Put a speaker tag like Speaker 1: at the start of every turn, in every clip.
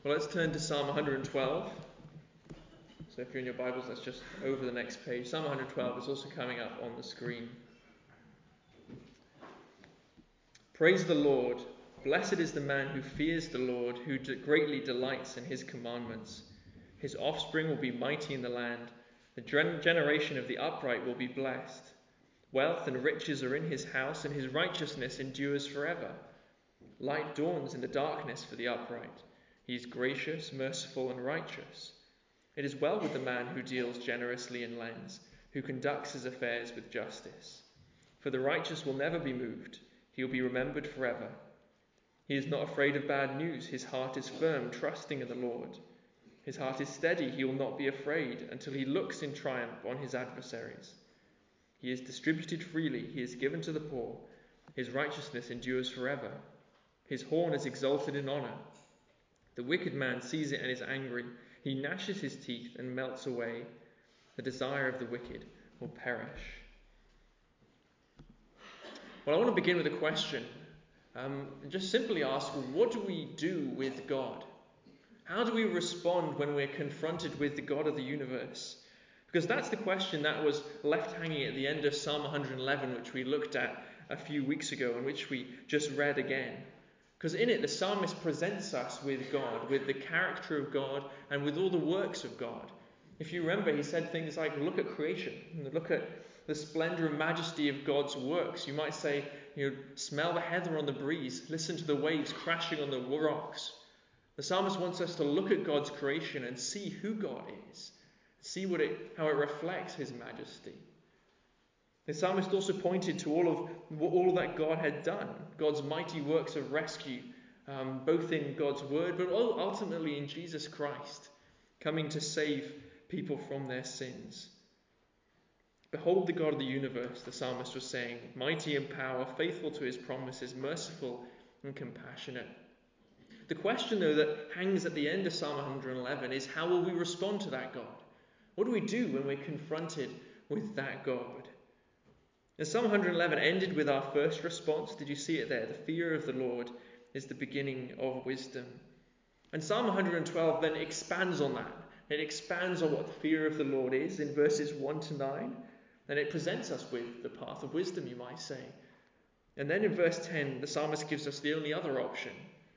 Speaker 1: Well, let's turn to Psalm 112. So if you're in your Bibles, that's just over the next page. Psalm 112 is also coming up on the screen. Praise the Lord. Blessed is the man who fears the Lord, who greatly delights in his commandments. His offspring will be mighty in the land. The generation of the upright will be blessed. Wealth and riches are in his house, and his righteousness endures forever. Light dawns in the darkness for the upright. He is gracious, merciful, and righteous. It is well with the man who deals generously and lends, who conducts his affairs with justice. For the righteous will never be moved. He will be remembered forever. He is not afraid of bad news. His heart is firm, trusting in the Lord. His heart is steady. He will not be afraid until he looks in triumph on his adversaries. He is distributed freely. He is given to the poor. His righteousness endures forever. His horn is exalted in honor. The wicked man sees it and is angry. He gnashes his teeth and melts away. The desire of the wicked will perish. Well, I want to begin with a question. Just simply ask, what do we do with God? How do we respond when we're confronted with the God of the universe? Because that's the question that was left hanging at the end of Psalm 111, which we looked at a few weeks ago and which we just read again. Because in it, the psalmist presents us with God, with the character of God, and with all the works of God. If you remember, he said things like, look at creation, look at the splendor and majesty of God's works. You might say, smell the heather on the breeze, listen to the waves crashing on the rocks. The psalmist wants us to look at God's creation and see who God is, see how it reflects his majesty. The psalmist also pointed to all that God had done, God's mighty works of rescue, both in God's word, but ultimately in Jesus Christ, coming to save people from their sins. Behold the God of the universe, the psalmist was saying, mighty in power, faithful to his promises, merciful and compassionate. The question, though, that hangs at the end of Psalm 111 is, how will we respond to that God? What do we do when we're confronted with that God? And Psalm 111 ended with our first response. Did you see it there? The fear of the Lord is the beginning of wisdom. And Psalm 112 then expands on that. It expands on what the fear of the Lord is in verses 1 to 9. And it presents us with the path of wisdom, you might say. And then in verse 10, the psalmist gives us the only other option.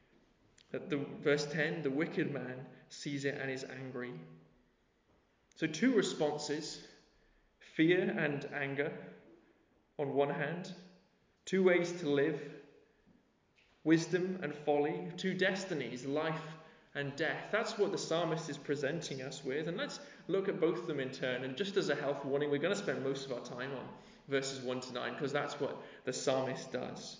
Speaker 1: Verse 10, the wicked man sees it and is angry. So two responses, fear and anger on one hand, two ways to live, wisdom and folly, two destinies, life and death. That's what the psalmist is presenting us with. And let's look at both of them in turn. And just as a health warning, we're going to spend most of our time on verses 1 to 9 because that's what the psalmist does.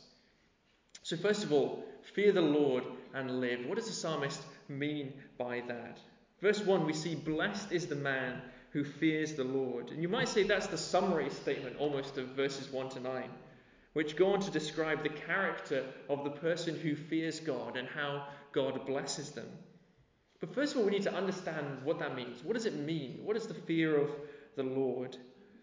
Speaker 1: So first of all, fear the Lord and live. What does the psalmist mean by that? Verse 1, we see, blessed is the man who fears the Lord. And you might say that's the summary statement almost of verses 1 to 9, which go on to describe the character of the person who fears God and how God blesses them. But first of all, we need to understand what that means. What does it mean? What is the fear of the Lord?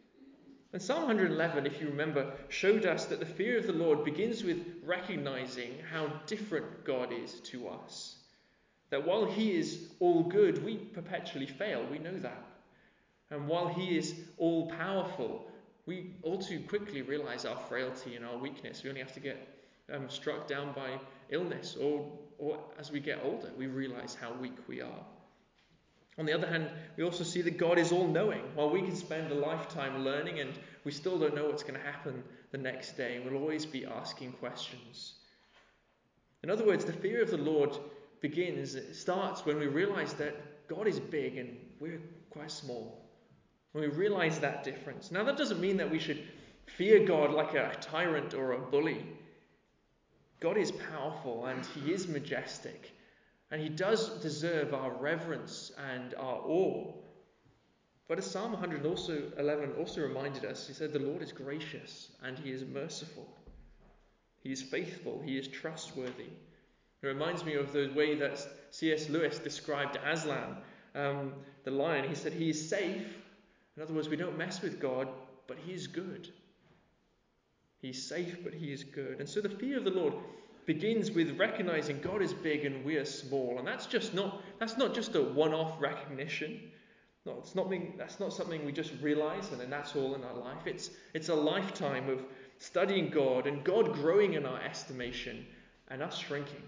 Speaker 1: And Psalm 111, if you remember, showed us that the fear of the Lord begins with recognizing how different God is to us. That while he is all good, we perpetually fail. We know that. And while he is all powerful, we all too quickly realize our frailty and our weakness. We only have to get struck down by illness, or as we get older, we realize how weak we are. On the other hand, we also see that God is all-knowing. While we can spend a lifetime learning and we still don't know what's going to happen the next day, we'll always be asking questions. In other words, the fear of the Lord starts when we realize that God is big and we're quite small. When we realize that difference. Now, that doesn't mean that we should fear God like a tyrant or a bully. God is powerful and he is majestic. And he does deserve our reverence and our awe. But as Psalm 111 also reminded us, he said the Lord is gracious and he is merciful. He is faithful. He is trustworthy. It reminds me of the way that C.S. Lewis described Aslan, the lion. He said he is safe. In other words, we don't mess with God, but he is good. He's safe, but he is good. And so the fear of the Lord begins with recognizing God is big and we are small. And that's not just a one-off recognition. No, that's not something we just realize and then that's all in our life. It's a lifetime of studying God and God growing in our estimation and us shrinking.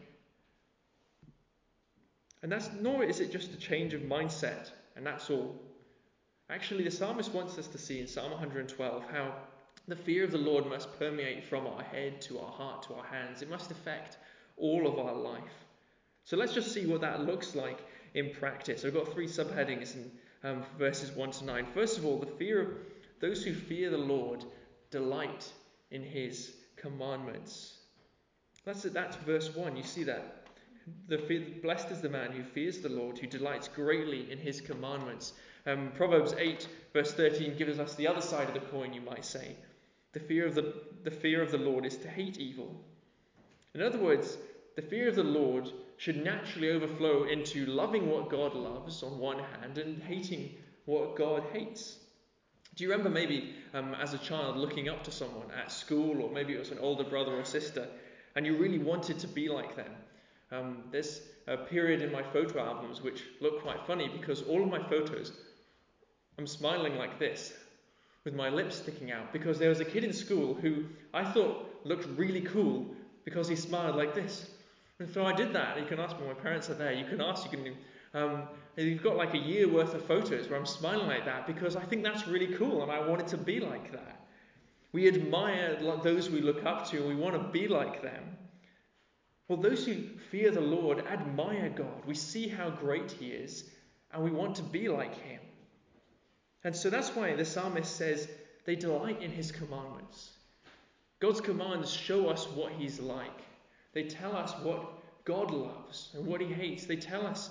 Speaker 1: And nor is it just a change of mindset and that's all. Actually, the psalmist wants us to see in Psalm 112 how the fear of the Lord must permeate from our head to our heart to our hands. It must affect all of our life. So let's just see what that looks like in practice. I've got 3 subheadings in verses 1 to 9. First of all, the fear of those who fear the Lord delight in his commandments. That's verse 1. You see that. Blessed is the man who fears the Lord, who delights greatly in his commandments. Proverbs 8 verse 13 gives us the other side of the coin, you might say. The fear of the Lord is to hate evil. In other words, the fear of the Lord should naturally overflow into loving what God loves on one hand and hating what God hates. Do you remember maybe as a child looking up to someone at school, or maybe it was an older brother or sister, and you really wanted to be like them? There's a period in my photo albums which look quite funny because all of my photos, I'm smiling like this with my lips sticking out because there was a kid in school who I thought looked really cool because he smiled like this. And so I did that. You can ask me, my parents are there. You can ask, you've got like a year worth of photos where I'm smiling like that because I think that's really cool and I wanted to be like that. We admire those we look up to and we want to be like them. Well, those who fear the Lord admire God. We see how great he is and we want to be like him. And so that's why the psalmist says they delight in his commandments. God's commands show us what he's like. They tell us what God loves and what he hates. They tell us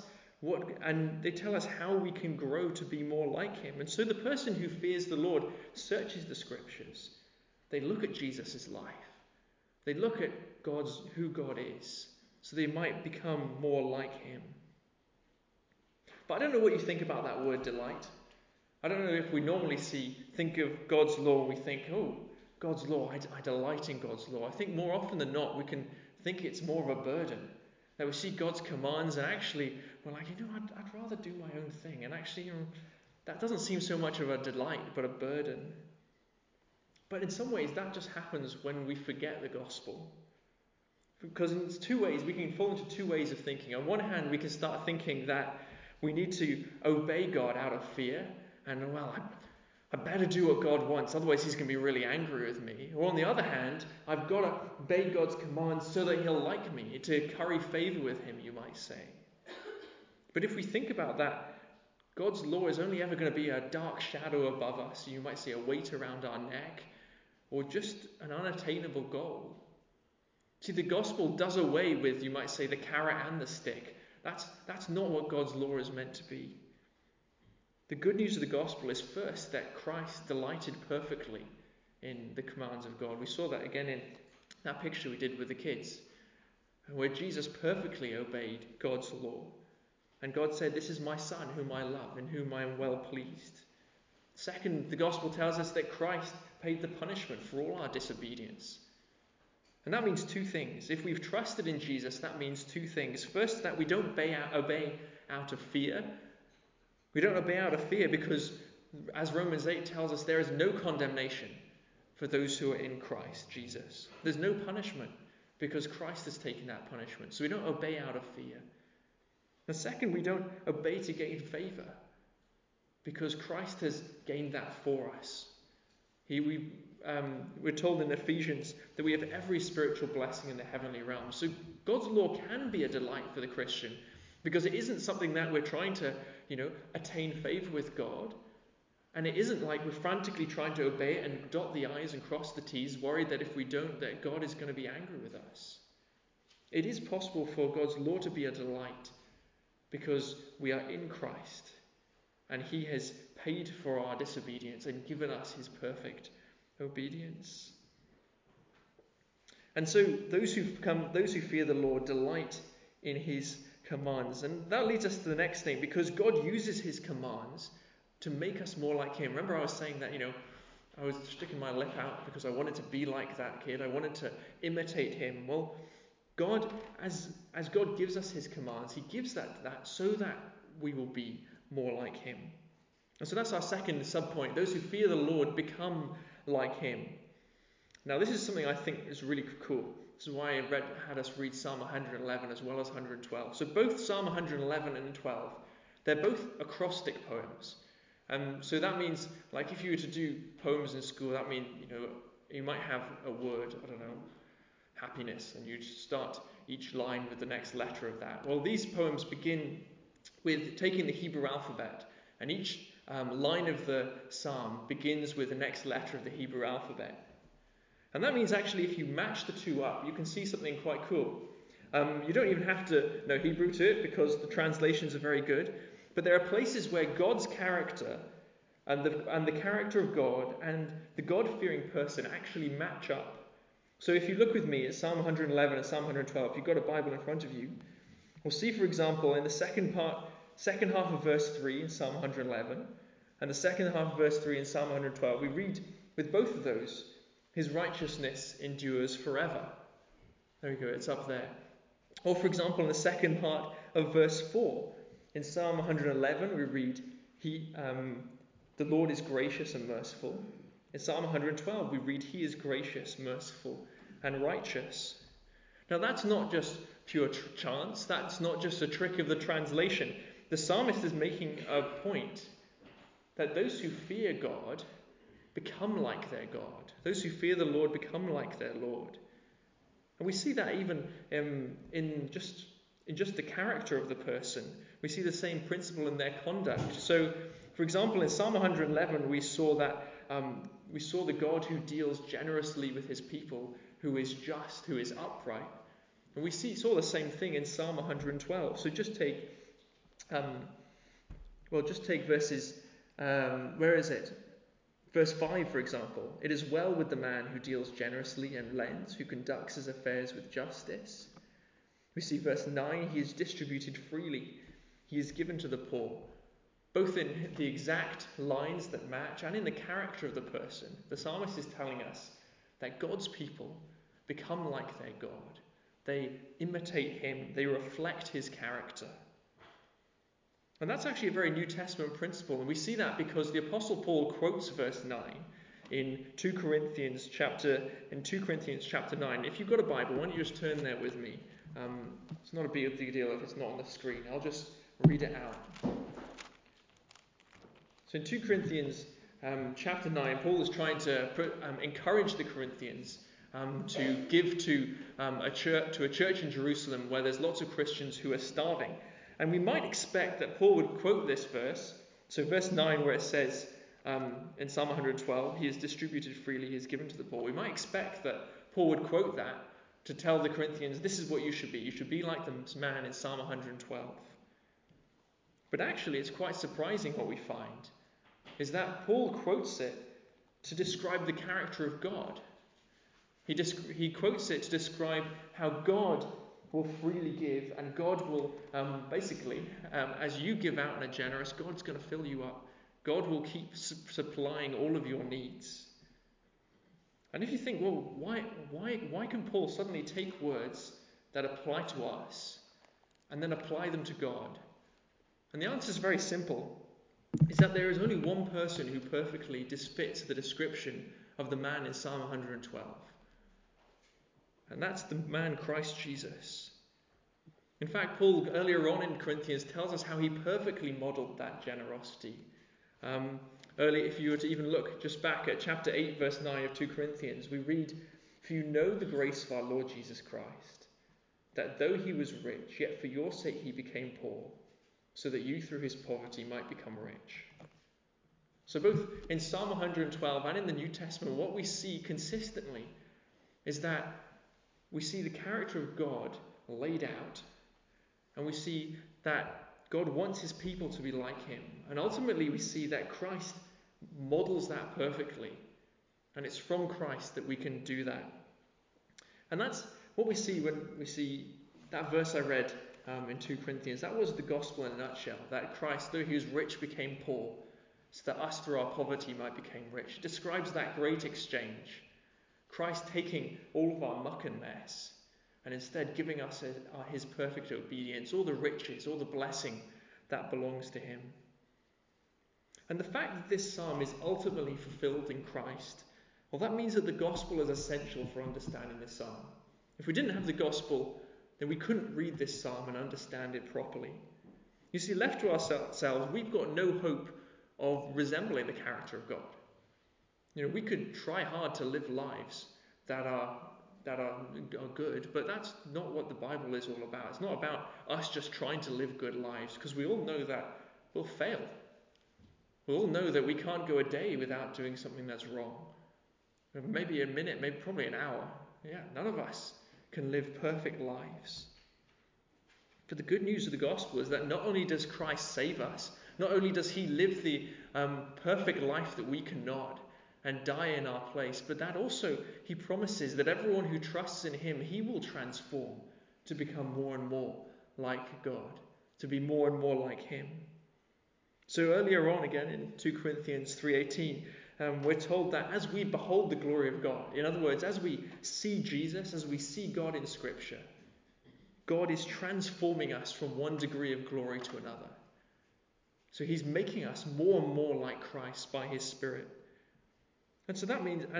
Speaker 1: how we can grow to be more like him. And so the person who fears the Lord searches the scriptures. They look at Jesus' life. They look at who God is, so they might become more like him. But I don't know what you think about that word delight. I don't know if we normally think of God's law and we think, oh, God's law, I delight in God's law. I think more often than not we can think it's more of a burden. That we see God's commands and actually we're like, I'd rather do my own thing. And actually, that doesn't seem so much of a delight, but a burden. But in some ways that just happens when we forget the gospel. Because in 2 ways, we can fall into 2 ways of thinking. On one hand, we can start thinking that we need to obey God out of fear. And, I better do what God wants, otherwise he's going to be really angry with me. Or on the other hand, I've got to obey God's commands so that he'll like me, to curry favour with him, you might say. But if we think about that, God's law is only ever going to be a dark shadow above us. You might say a weight around our neck, or just an unattainable goal. See, the gospel does away with, you might say, the carrot and the stick. That's not what God's law is meant to be. The good news of the gospel is first that Christ delighted perfectly in the commands of God. We saw that again in that picture we did with the kids, where Jesus perfectly obeyed God's law. And God said, this is my son whom I love, in whom I am well pleased. Second, the gospel tells us that Christ paid the punishment for all our disobedience. And that means 2 things. If we've trusted in Jesus, that means 2 things. First, that we don't obey out of fear. We don't obey out of fear because, as Romans 8 tells us, there is no condemnation for those who are in Christ Jesus. There's no punishment because Christ has taken that punishment. So we don't obey out of fear. And second, we don't obey to gain favour because Christ has gained that for us. We're told in Ephesians that we have every spiritual blessing in the heavenly realm. So God's law can be a delight for the Christian because it isn't something that we're trying to, attain favour with God. And it isn't like we're frantically trying to obey it and dot the I's and cross the T's, worried that if we don't, that God is going to be angry with us. It is possible for God's law to be a delight because we are in Christ and he has paid for our disobedience and given us his perfect obedience. And so those who fear the Lord delight in his commands. And that leads us to the next thing, because God uses his commands to make us more like him. Remember I was saying that, I was sticking my lip out because I wanted to be like that kid. I wanted to imitate him. Well, God, as God gives us his commands, he gives that so that we will be more like him. And so that's our second sub-point. Those who fear the Lord become like him. Now, this is something I think is really cool. This is why I had us read Psalm 111 as well as 112. So both Psalm 111 and 12, they're both acrostic poems. So that means, like if you were to do poems in school, that means, you might have a word, I don't know, happiness, and you'd start each line with the next letter of that. Well, these poems begin with taking the Hebrew alphabet, and each line of the psalm begins with the next letter of the Hebrew alphabet. And that means actually if you match the two up, you can see something quite cool. You don't even have to know Hebrew to it because the translations are very good. But there are places where God's character and the character of God and the God-fearing person actually match up. So if you look with me at Psalm 111 and Psalm 112, if you've got a Bible in front of you, we'll see, for example, in the second half of verse 3 in Psalm 111 and the second half of verse 3 in Psalm 112, we read with both of those, his righteousness endures forever. There we go, it's up there. Or, for example, in the second part of verse 4, in Psalm 111, we read, the Lord is gracious and merciful. In Psalm 112, we read, he is gracious, merciful, and righteous. Now, that's not just pure chance. That's not just a trick of the translation. The psalmist is making a point that those who fear God become like their God. Those who fear the Lord become like their Lord. And we see that even in just the character of the person. We see the same principle in their conduct. So, for example, in Psalm 111, we saw the God who deals generously with his people, who is just, who is upright. And we saw the same thing in Psalm 112. So just take verses, where is it? Verse 5, for example. It is well with the man who deals generously and lends, who conducts his affairs with justice. We see verse 9, he is distributed freely. He is given to the poor. Both in the exact lines that match and in the character of the person. The psalmist is telling us that God's people become like their God. They imitate him. They reflect his character. And that's actually a very New Testament principle. And we see that because the Apostle Paul quotes verse 9 in 2 Corinthians chapter 9. If you've got a Bible, why don't you just turn there with me? It's not a big deal if it's not on the screen. I'll just read it out. So in 2 Corinthians chapter 9, Paul is trying to encourage the Corinthians to give to a church in Jerusalem where there's lots of Christians who are starving. And we might expect that Paul would quote this verse. So verse 9 where it says in Psalm 112, he is distributed freely, he is given to the poor. We might expect that Paul would quote that to tell the Corinthians, this is what you should be. You should be like the man in Psalm 112. But actually it's quite surprising what we find is that Paul quotes it to describe the character of God. He quotes it to describe how God will freely give, and God will as you give out and are generous, God's going to fill you up. God will keep supplying all of your needs. And if you think, well, why can Paul suddenly take words that apply to us and then apply them to God? And the answer is very simple. Is that there is only one person who perfectly fits the description of the man in Psalm 112. And that's the man Christ Jesus. In fact, Paul earlier on in Corinthians tells us how he perfectly modelled that generosity. If you were to even look just back at chapter 8, verse 9 of 2 Corinthians, we read, "For you know the grace of our Lord Jesus Christ, that though he was rich, yet for your sake he became poor, so that you through his poverty might become rich." So both in Psalm 112 and in the New Testament, what we see consistently is that we see the character of God laid out, and we see that God wants his people to be like him. And ultimately we see that Christ models that perfectly. And it's from Christ that we can do that. And that's what we see when we see that verse I read in 2 Corinthians. That was the gospel in a nutshell. That Christ, though he was rich, became poor, so that us through our poverty might become rich. It describes that great exchange. Christ taking all of our muck and mess, and instead giving us his perfect obedience, all the riches, all the blessing that belongs to him. And the fact that this psalm is ultimately fulfilled in Christ, well, that means that the gospel is essential for understanding this psalm. If we didn't have the gospel, then we couldn't read this psalm and understand it properly. You see, left to ourselves, we've got no hope of resembling the character of God. We could try hard to live lives that are good, but that's not what the Bible is all about. It's not about us just trying to live good lives, because we all know that we'll fail. We all know that we can't go a day without doing something that's wrong. Maybe a minute, maybe probably an hour. None of us can live perfect lives. But the good news of the gospel is that not only does Christ save us, not only does he live the perfect life that we cannot and die in our place, but that also he promises that everyone who trusts in him, he will transform to become more and more like God, to be more and more like him. So earlier on again in 2 Corinthians 3:18, we're told that as we behold the glory of God, in other words, as we see Jesus, as we see God in Scripture, God is transforming us from one degree of glory to another. So he's making us more and more like Christ by his Spirit. And so that means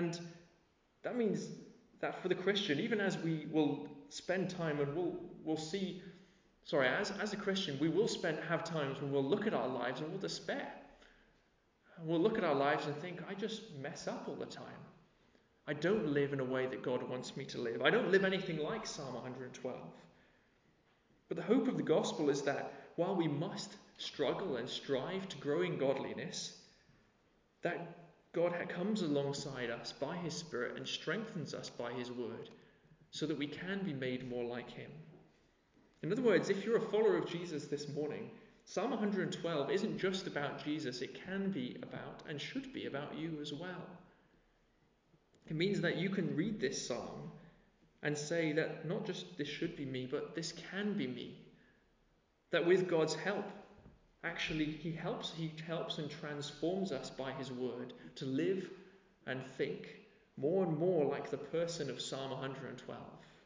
Speaker 1: that for the Christian, even as we will spend time and we'll see, as a Christian, we will have times when we'll look at our lives and we'll despair. We'll look at our lives and think, I just mess up all the time. I don't live in a way that God wants me to live. I don't live anything like Psalm 112. But the hope of the gospel is that while we must struggle and strive to grow in godliness, that God comes alongside us by his Spirit and strengthens us by his word so that we can be made more like him. In other words, if you're a follower of Jesus this morning, Psalm 112 isn't just about Jesus, it can be about and should be about you as well. It means that you can read this psalm and say that not just this should be me, but this can be me. That with God's help, actually he helps and transforms us by his word to live and think more and more like the person of Psalm 112.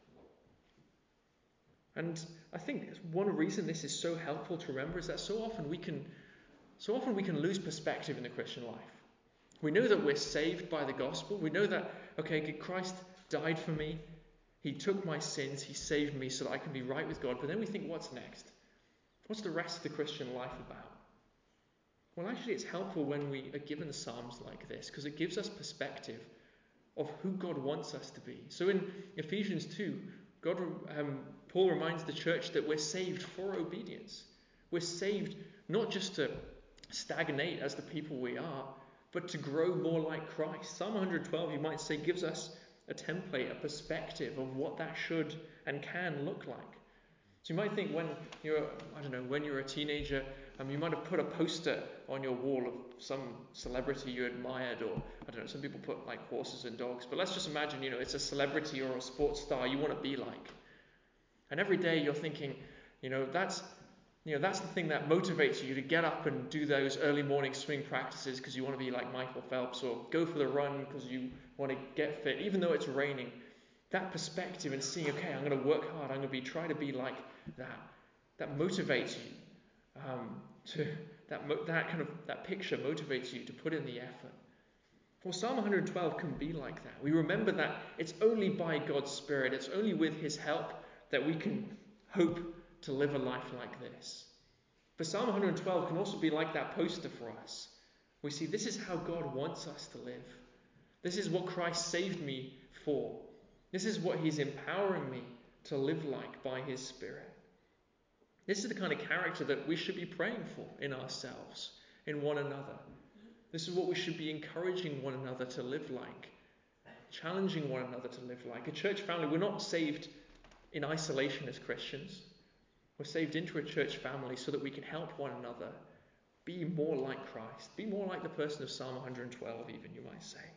Speaker 1: And I think one reason this is so helpful to remember is that so often we can lose perspective in the Christian life. We know that we're saved by the gospel. We know that, Christ died for me. He took my sins. He saved me so that I can be right with God. But then we think, what's next? What's the rest of the Christian life about? Well, actually, it's helpful when we are given psalms like this because it gives us perspective of who God wants us to be. So in Ephesians 2, Paul reminds the church that we're saved for obedience. We're saved not just to stagnate as the people we are, but to grow more like Christ. Psalm 112, you might say, gives us a template, a perspective of what that should and can look like. So you might think when you're a teenager, you might have put a poster on your wall of some celebrity you admired, or some people put like horses and dogs. But let's just imagine, it's a celebrity or a sports star you want to be like. And every day you're thinking, that's the thing that motivates you to get up and do those early morning swing practices because you want to be like Michael Phelps, or go for the run because you want to get fit, even though it's raining. That perspective and seeing, I'm going to work hard, I'm going to try to be like that. That motivates you that picture motivates you to put in the effort. Well, Psalm 112 can be like that. We remember that it's only by God's Spirit, it's only with his help that we can hope to live a life like this. But Psalm 112 can also be like that poster for us. We see this is how God wants us to live. This is what Christ saved me for. This is what he's empowering me to live like by his Spirit. This is the kind of character that we should be praying for in ourselves, in one another. This is what we should be encouraging one another to live like, challenging one another to live like. A church family, we're not saved in isolation as Christians. We're saved into a church family so that we can help one another be more like Christ, be more like the person of Psalm 112 even, you might say.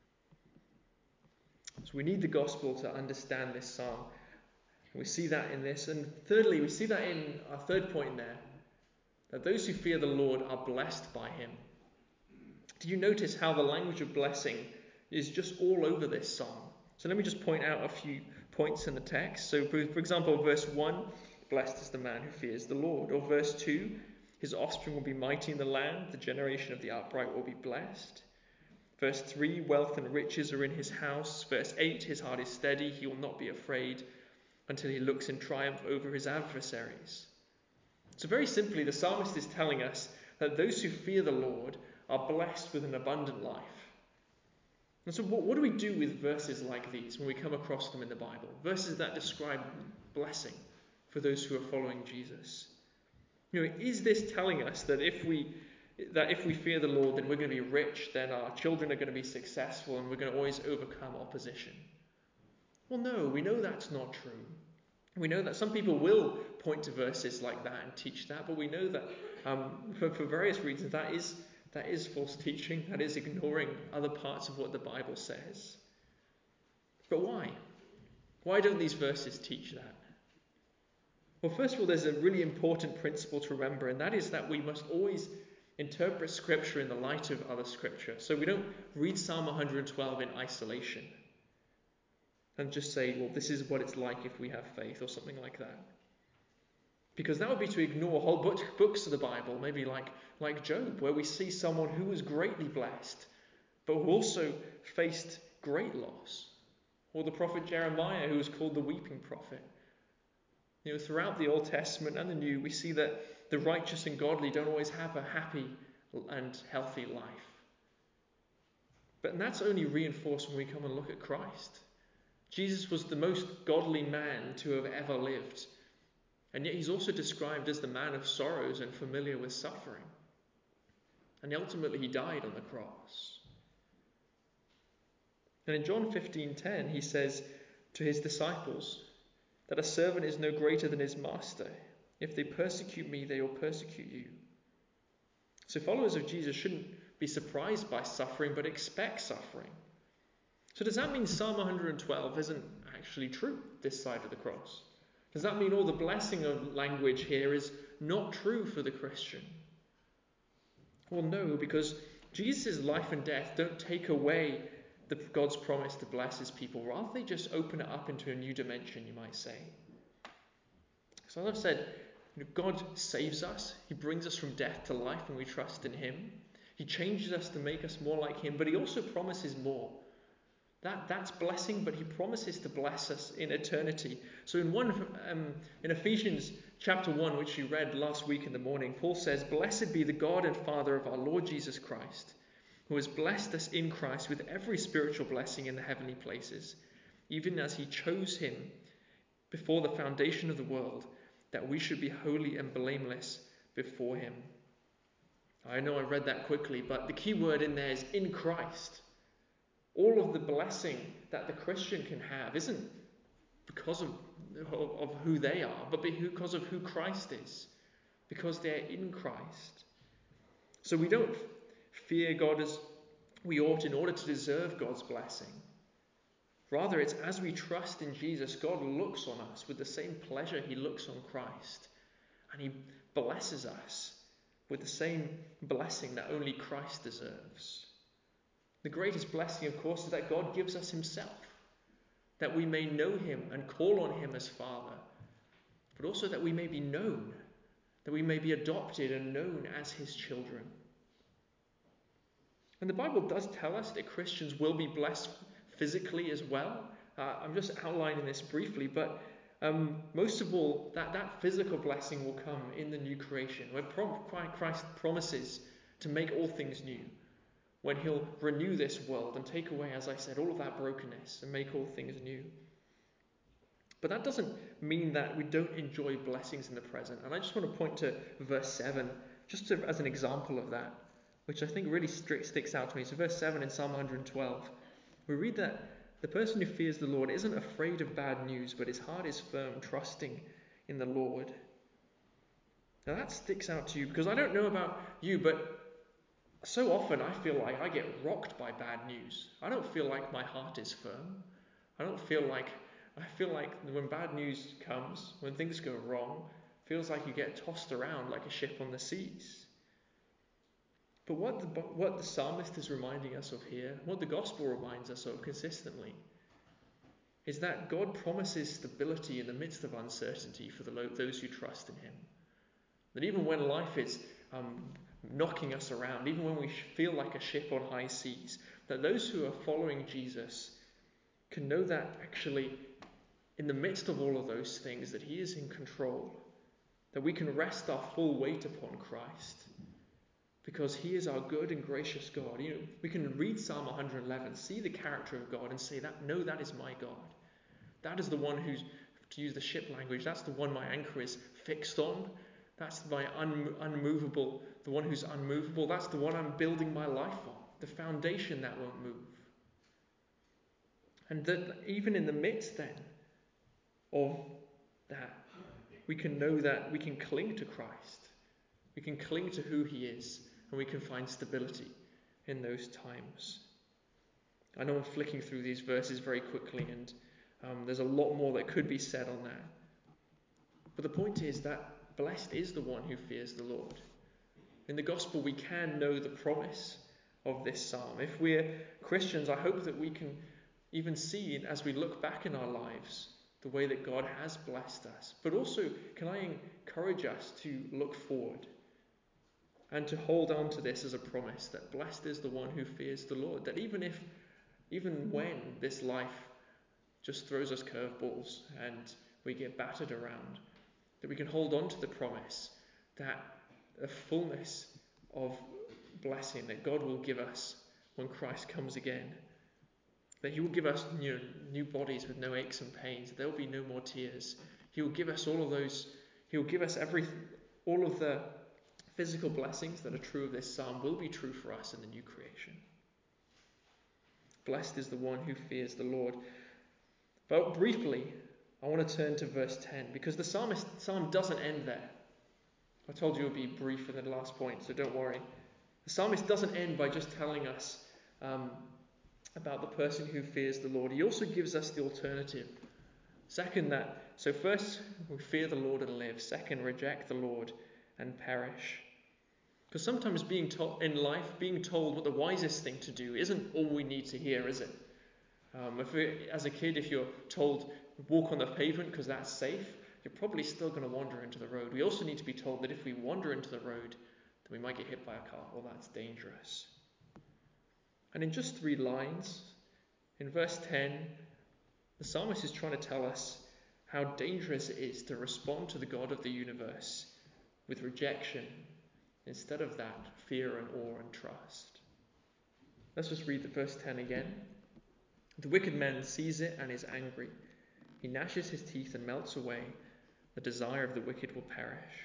Speaker 1: So we need the gospel to understand this psalm. We see that in this. And thirdly, we see that in our third point there, that those who fear the Lord are blessed by him. Do you notice how the language of blessing is just all over this psalm? So let me just point out a few points in the text. So, for example, verse 1, blessed is the man who fears the Lord. Or verse 2, his offspring will be mighty in the land, the generation of the upright will be blessed. Verse 3, wealth and riches are in his house. Verse 8, his heart is steady, he will not be afraid until he looks in triumph over his adversaries. So very simply, the psalmist is telling us that those who fear the Lord are blessed with an abundant life. And so what do we do with verses like these when we come across them in the Bible? Verses that describe blessing for those who are following Jesus. Is this telling us that if we fear the Lord, then we're going to be rich, then our children are going to be successful, and we're going to always overcome opposition? Well, no, we know that's not true. We know that some people will point to verses like that and teach that, but we know that for various reasons that is false teaching, that is ignoring other parts of what the Bible says. But why? Why don't these verses teach that? Well, first of all, there's a really important principle to remember, and that is that we must always interpret Scripture in the light of other Scripture. So we don't read Psalm 112 in isolation and just say, well, this is what it's like if we have faith, or something like that. Because that would be to ignore whole books of the Bible, maybe like Job, where we see someone who was greatly blessed, but who also faced great loss. Or the prophet Jeremiah, who was called the weeping prophet. Throughout the Old Testament and the New, we see that the righteous and godly don't always have a happy and healthy life. But that's only reinforced when we come and look at Christ. Jesus was the most godly man to have ever lived. And yet he's also described as the man of sorrows and familiar with suffering. And ultimately he died on the cross. And in John 15:10 he says to his disciples that a servant is no greater than his master. If they persecute me, they will persecute you. So followers of Jesus shouldn't be surprised by suffering, but expect suffering. So does that mean Psalm 112 isn't actually true this side of the cross? Does that mean all the blessing of language here is not true for the Christian? Well, no, because Jesus' life and death don't take away God's promise to bless his people. Rather, they just open it up into a new dimension, you might say. So as I've said, God saves us. He brings us from death to life when we trust in him. He changes us to make us more like him, but he also promises more. That's blessing, but he promises to bless us in eternity. So in Ephesians chapter 1, which you read last week in the morning, Paul says, "Blessed be the God and Father of our Lord Jesus Christ, who has blessed us in Christ with every spiritual blessing in the heavenly places, even as he chose him before the foundation of the world, that we should be holy and blameless before him." I know I read that quickly, but the key word in there is in Christ. All of the blessing that the Christian can have isn't because of who they are, but because of who Christ is, because they're in Christ. So we don't fear God as we ought in order to deserve God's blessing. Rather, it's as we trust in Jesus, God looks on us with the same pleasure he looks on Christ, and he blesses us with the same blessing that only Christ deserves. The greatest blessing, of course, is that God gives us himself, that we may know him and call on him as Father, but also that we may be known, that we may be adopted and known as his children. And the Bible does tell us that Christians will be blessed physically as well. I'm just outlining this briefly, but most of all, that physical blessing will come in the new creation, where Christ promises to make all things new, when he'll renew this world and take away, as I said, all of that brokenness and make all things new. But that doesn't mean that we don't enjoy blessings in the present. And I just want to point to verse 7, just as an example of that, which I think really sticks out to me. So verse 7 in Psalm 112, we read that the person who fears the Lord isn't afraid of bad news, but his heart is firm, trusting in the Lord. Now that sticks out to you, because I don't know about you, but so often I feel like I get rocked by bad news. I don't feel like my heart is firm. I feel like when bad news comes, when things go wrong, it feels like you get tossed around like a ship on the seas. But what the psalmist is reminding us of here, what the gospel reminds us of consistently, is that God promises stability in the midst of uncertainty for those who trust in him. That even when life is knocking us around, even when we feel like a ship on high seas, that those who are following Jesus can know that actually in the midst of all of those things, that he is in control, that we can rest our full weight upon Christ, because he is our good and gracious God. We can read Psalm 111, see the character of God, and say that, no, that is my God. That is the one who's, to use the ship language, that's the one my anchor is fixed on. That's my unmovable, the one who's unmovable. That's the one I'm building my life on, the foundation that won't move. And that even in the midst then of that, we can know that we can cling to Christ. We can cling to who he is, and we can find stability in those times. I know I'm flicking through these verses very quickly, and there's a lot more that could be said on that. But the point is that blessed is the one who fears the Lord. In the gospel, we can know the promise of this psalm. If we're Christians, I hope that we can even see, as we look back in our lives, the way that God has blessed us. But also, can I encourage us to look forward and to hold on to this as a promise, that blessed is the one who fears the Lord. That even when this life just throws us curveballs and we get battered around, that we can hold on to the promise that the fullness of blessing that God will give us when Christ comes again, that he will give us new bodies with no aches and pains. There will be no more tears. He will give us all of those. He will give us all of the physical blessings that are true of this psalm will be true for us in the new creation. Blessed is the one who fears the Lord. But briefly, I want to turn to verse 10, because the psalm doesn't end there. I told you it would be brief in the last point, so don't worry. The psalmist doesn't end by just telling us about the person who fears the Lord. He also gives us the alternative. So first, we fear the Lord and live. Second, reject the Lord and perish. Because sometimes being told what the wisest thing to do isn't all we need to hear, is it? As a kid, if you're told walk on the pavement because that's safe, you're probably still going to wander into the road. We also need to be told that if we wander into the road, then we might get hit by a car. Well, that's dangerous. And in just 3 lines, in verse 10, the psalmist is trying to tell us how dangerous it is to respond to the God of the universe with rejection, instead of that, fear and awe and trust. Let's just read the verse 10 again. The wicked man sees it and is angry. He gnashes his teeth and melts away. The desire of the wicked will perish.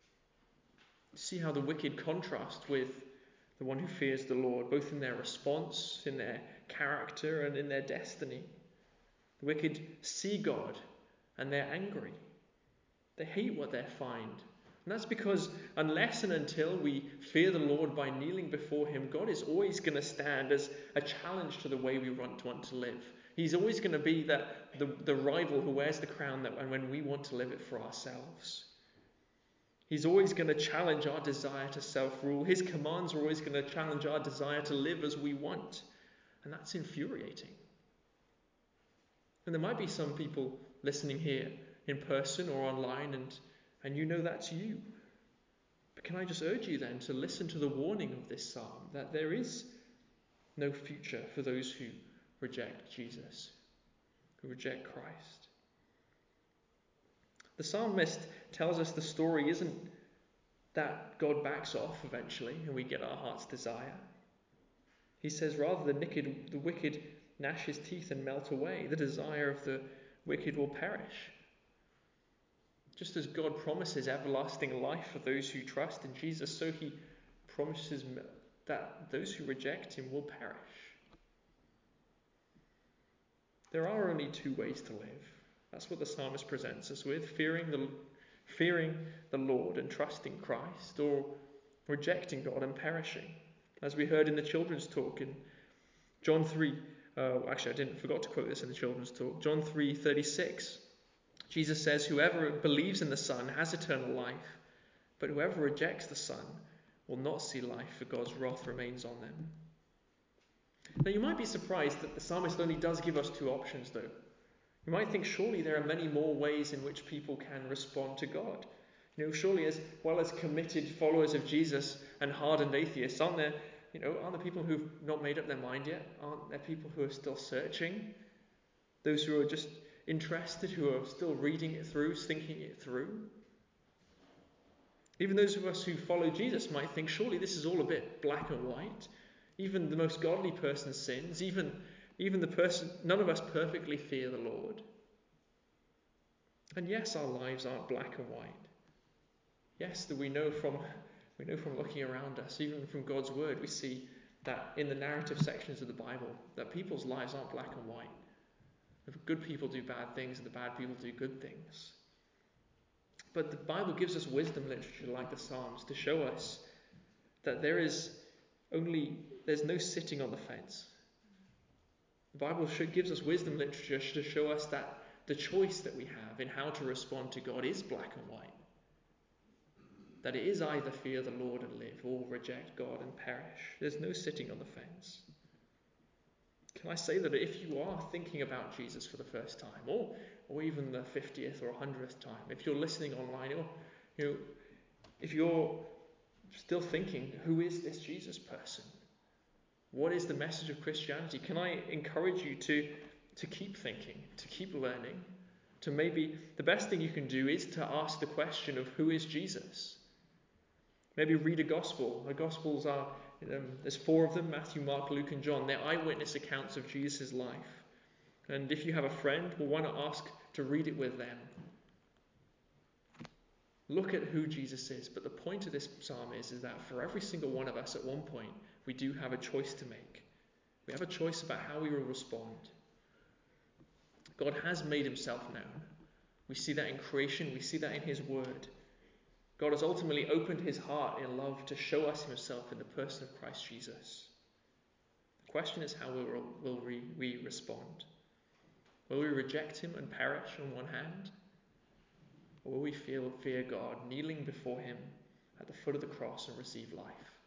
Speaker 1: See how the wicked contrast with the one who fears the Lord, both in their response, in their character, and in their destiny. The wicked see God and they're angry. They hate what they find. And that's because unless and until we fear the Lord by kneeling before him, God is always going to stand as a challenge to the way we want to live. He's always going to be the rival who wears the crown and when we want to live it for ourselves. He's always going to challenge our desire to self-rule. His commands are always going to challenge our desire to live as we want. And that's infuriating. And there might be some people listening here in person or online, and you know that's you. But can I just urge you then to listen to the warning of this psalm, that there is no future for those who reject Jesus, who reject Christ. The psalmist tells us the story isn't that God backs off eventually and we get our heart's desire. He says rather the wicked gnash his teeth and melt away. The desire of the wicked will perish. Just as God promises everlasting life for those who trust in Jesus, so he promises that those who reject him will perish. There are only 2 ways to live. That's what the psalmist presents us with: fearing the Lord and trusting Christ, or rejecting God and perishing. As we heard in the children's talk in John 3, forgot to quote this in the children's talk. John 3:36. Jesus says, "Whoever believes in the Son has eternal life, but whoever rejects the Son will not see life, for God's wrath remains on them." Now you might be surprised that the psalmist only does give us 2 options though. You might think, surely there are many more ways in which people can respond to God. Surely as well as committed followers of Jesus and hardened atheists, aren't there people who've not made up their mind yet? Aren't there people who are still searching? Those who are just interested, who are still reading it through, thinking it through? Even those of us who follow Jesus might think, surely this is all a bit black and white. Even the most godly person sins. Even the person, none of us perfectly fear the Lord. And yes, our lives aren't black and white. Yes, that we know from looking around us, even from God's word, we see that in the narrative sections of the Bible, that people's lives aren't black and white. The good people do bad things and the bad people do good things. But the Bible gives us wisdom literature like the Psalms to show us that there's no sitting on the fence. The Bible gives us wisdom literature to show us that the choice that we have in how to respond to God is black and white. That it is either fear the Lord and live or reject God and perish. There's no sitting on the fence. Can I say that if you are thinking about Jesus for the first time, or even the 50th or 100th time, if you're listening online, or if you're still thinking, who is this Jesus person? What is the message of Christianity? Can I encourage you to keep thinking, to keep learning, to maybe the best thing you can do is to ask the question of who is Jesus? Maybe read a gospel. The gospels are, there's 4 of them, Matthew, Mark, Luke and John. They're eyewitness accounts of Jesus' life. And if you have a friend, well, why not ask to read it with them? Look at who Jesus is. But the point of this psalm is that for every single one of us at one point, we do have a choice to make. We have a choice about how we will respond. God has made himself known. We see that in creation. We see that in his word. God has ultimately opened his heart in love to show us himself in the person of Christ Jesus. The question is, how will we respond? Will we reject him and perish on one hand? Or will we fear God, kneeling before him at the foot of the cross and receive life?